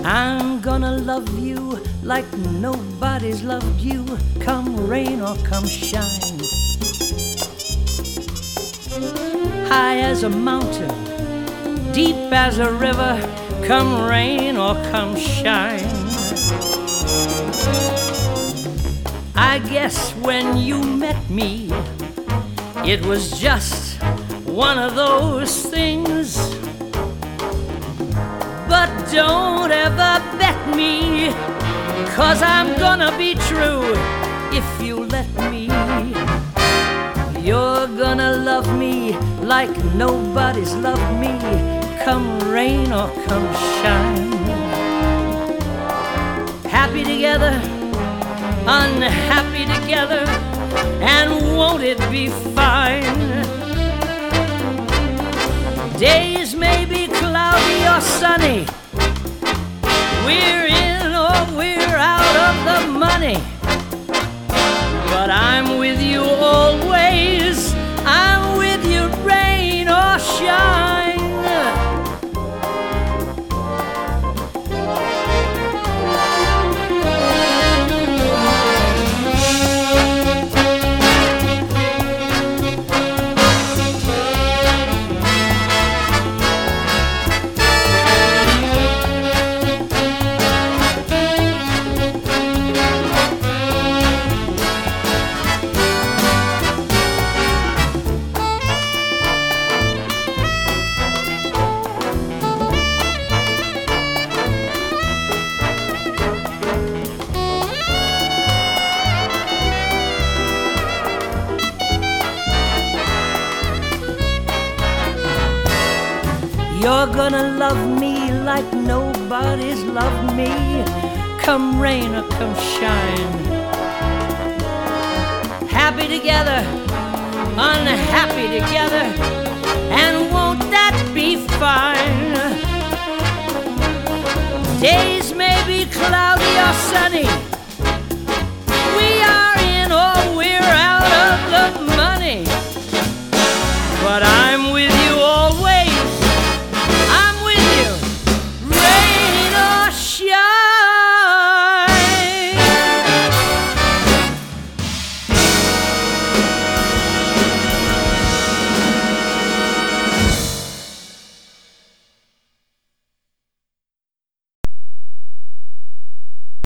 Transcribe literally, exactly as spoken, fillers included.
I'm gonna love you like nobody's loved you, come rain or come shine. High as a mountain, deep as a river, come rain or come shine. I guess when you met me, it was just one of those things. But don't ever bet me, 'cause I'm gonna be true if you let me. You're gonna love me like nobody's loved me, come rain or come shine. Happy together, unhappy together, and won't it be fine? Days may be cloudy or sunny, we're in or we're out of the money, but I'm with you always, I'm with you rain or shine. You're gonna love me like nobody's loved me, come rain or come shine. Happy together, unhappy together, and won't that be fine? Days may be cloudy or sunny,